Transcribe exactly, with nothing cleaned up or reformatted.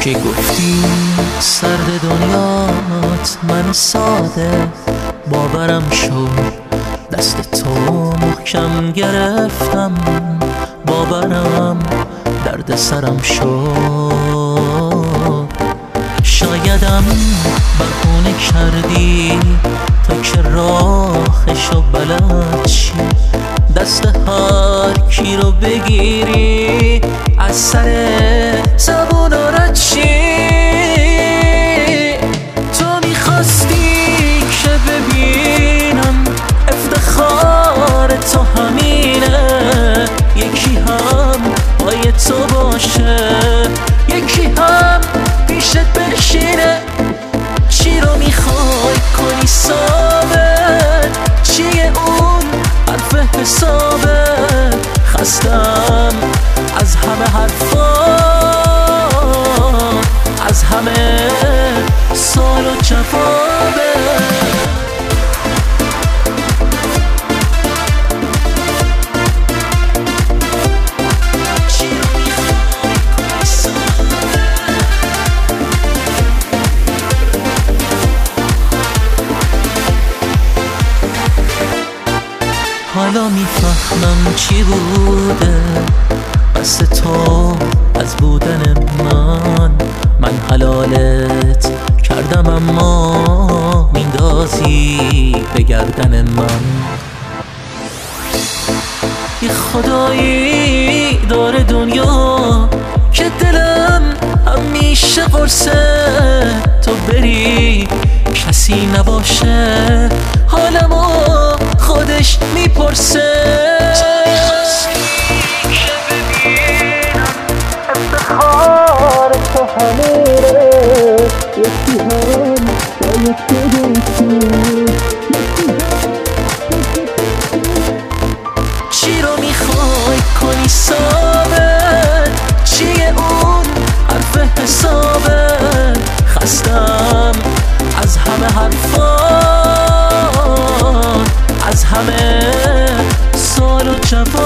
که گفتی سرد دنیات من ساده باورم شد، دست تو محکم گرفتم باورم درد سرم شد. شایدم بهونه کردی تا که راهشو بلد شی، دست هر کی رو بگیری از سر زبون رد شی. تو میخواستی که ببینم افتخار تو همینه، یکی هم پای تو باشه یکی هم پیشت بشینه. چی رو میخوای کنی ثابت؟ چیه اون حرف حسابت؟ خستم از همه حرفا، از همه سوال و جوابه. حالا میفهمم چی بوده بس تو از بودن من. من حلالت کردم اما میندازی به گردن من. یه خدایی داره دنیا که دلم همیشه قرصه تو بری کسی نباشه، حالمو خودش میپرسه. که ببینم افتخار تو همینه، یکی هم باید تو دوستی. چی رو میخوای کنی ثابت؟ چیه اون حرف حسابت؟ خستم از همه حرفا، از همه سوال و جواب.